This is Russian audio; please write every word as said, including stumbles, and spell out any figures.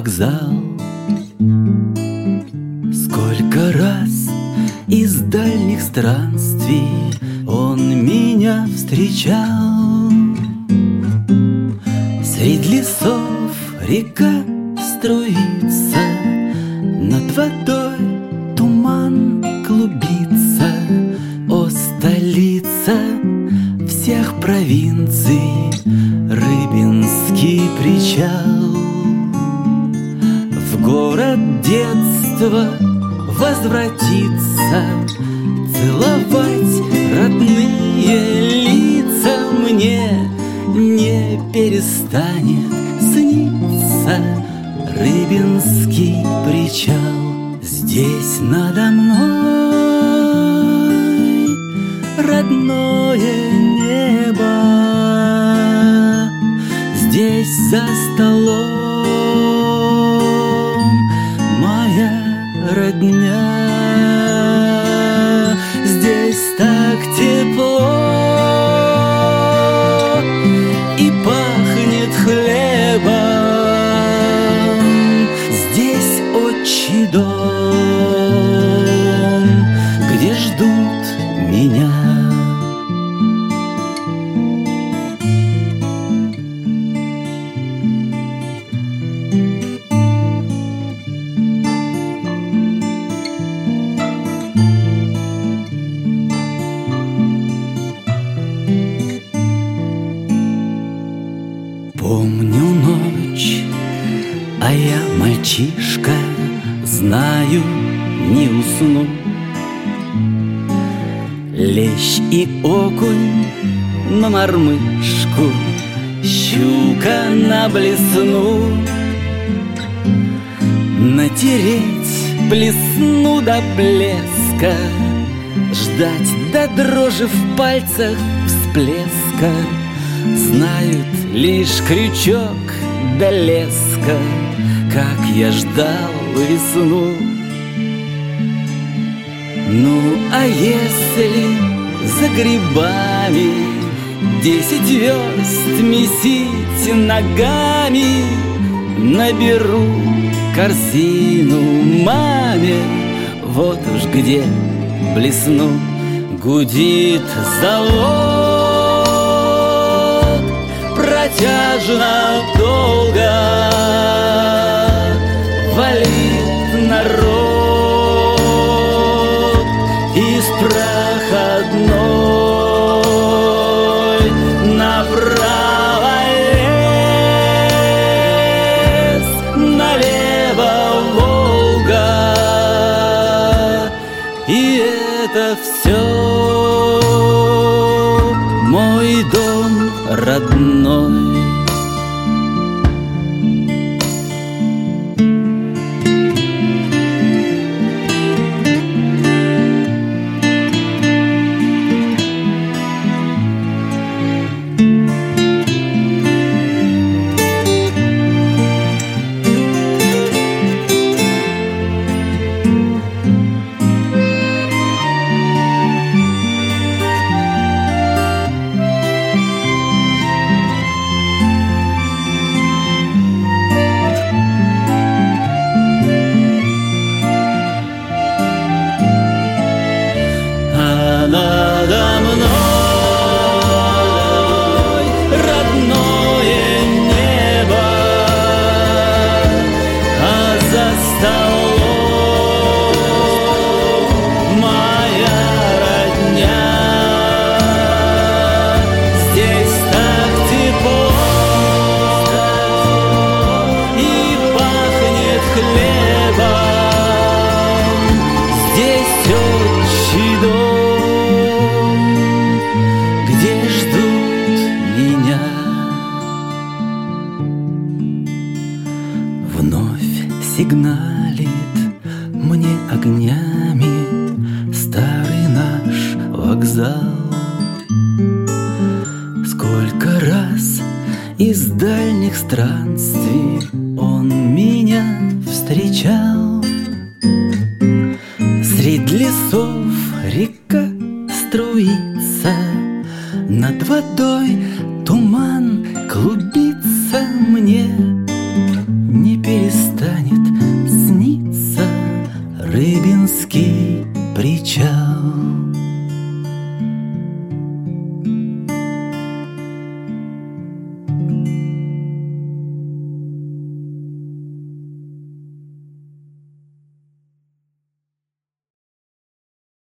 вокзал. Сколько раз из дальних странствий он меня встречал. Средь лесов река струится, над водой туман клубится. О, столица всех провинций, Рыбинский причал. В город детства возвратиться, целовать родные лица мне не перестанет сниться Рыбинский причал. Здесь надо мной родное небо, здесь за столом моя родня. Здесь так тепло и пахнет хлебом, здесь отчий дом, где ждут меня. Помню ночь, а я мальчишка, знаю, не усну. Лещ и окунь на мормышку, щука на блесну. Натереть блесну до блеска, ждать до дрожи в пальцах всплеска. Знают лишь крючок да леска, как я ждал весну. Ну, а если за грибами десять верст месить ногами, наберу корзину маме, вот уж где блесну. Гудит завод протяжно долго, валит народ из проходной. Направо лес, налево Волга, и это все мой дом родной. Надо мной родное небо, а за столом моя родня. Здесь так тепло и пахнет хлебом, здесь отчий дом, где ждут меня. Вновь сигналит мне огнями старый наш вокзал. Сколько раз из дальних странствий он меня встречал. Средь лесов река струится, над водой туман клубится мне.